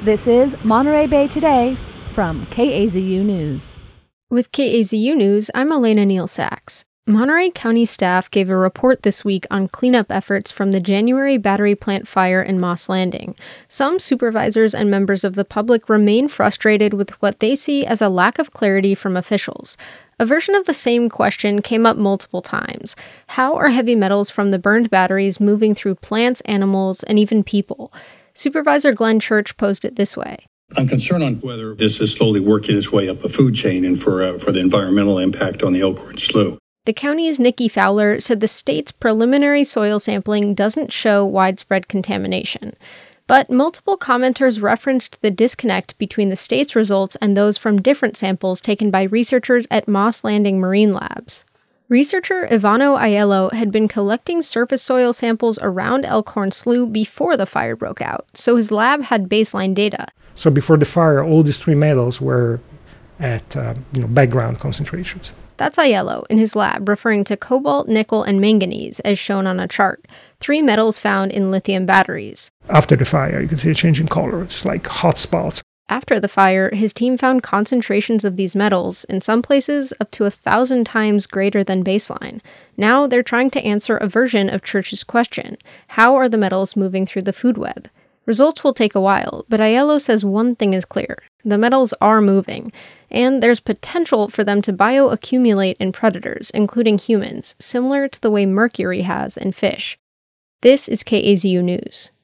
This is Monterey Bay Today from KAZU News. With KAZU News, I'm Elena Neal-Sachs. Monterey County staff gave a report this week on cleanup efforts from the January battery plant fire in Moss Landing. Some supervisors and members of the public remain frustrated with what they see as a lack of clarity from officials. A version of the same question came up multiple times. How are heavy metals from the burned batteries moving through plants, animals, and even people? Supervisor Glenn Church posed it this way. I'm concerned on whether this is slowly working its way up a food chain and for the environmental impact on the Elkhorn Slough. The county's Nikki Fowler said the state's preliminary soil sampling doesn't show widespread contamination. But multiple commenters referenced the disconnect between the state's results and those from different samples taken by researchers at Moss Landing Marine Labs. Researcher Ivano Aiello had been collecting surface soil samples around Elkhorn Slough before the fire broke out, so his lab had baseline data. So before the fire, all these three metals were at background concentrations. That's Aiello in his lab, referring to cobalt, nickel, and manganese, as shown on a chart, three metals found in lithium batteries. After the fire, you can see a change in color. It's like hot spots. After the fire, his team found concentrations of these metals, in some places up to 1,000 times greater than baseline. Now they're trying to answer a version of Church's question: how are the metals moving through the food web? Results will take a while, but Aiello says one thing is clear. The metals are moving, and there's potential for them to bioaccumulate in predators, including humans, similar to the way mercury has in fish. This is KAZU News.